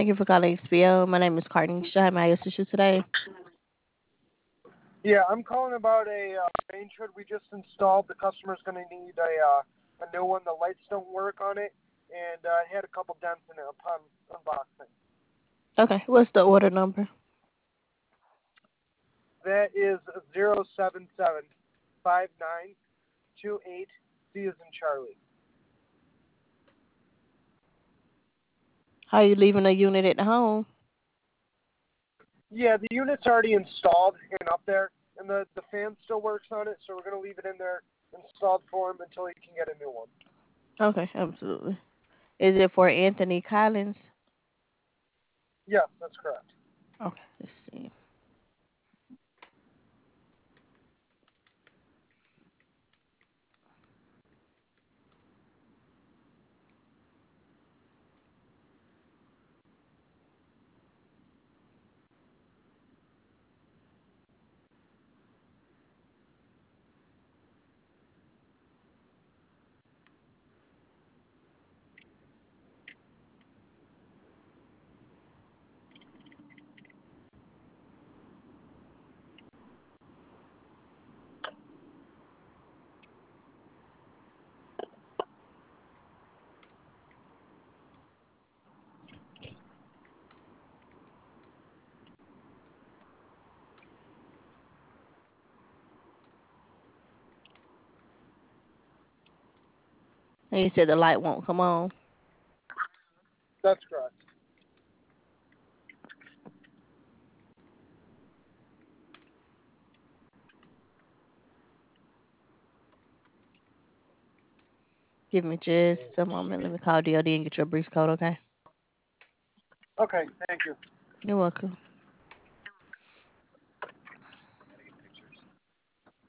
Thank you for calling XPO. My name is Carnisha. How may I assist you today? Yeah, I'm calling about a main shed we just installed. The customer's going to need a new one. The lights don't work on it, and it had a couple dents in it upon unboxing. Okay, what's the order number? That is 0775928 C as in Charlie. How are you leaving the unit at home? Yeah, the unit's already installed and up there, and the fan still works on it, so we're going to leave it in there installed for him until he can get a new one. Okay, absolutely. Is it for Anthony Collins? Yes, that's correct. Okay, let's see. And you said the light won't come on. That's correct. Give me just a moment. Let me call DOD and get your brief code, okay? Okay, thank you. You're welcome.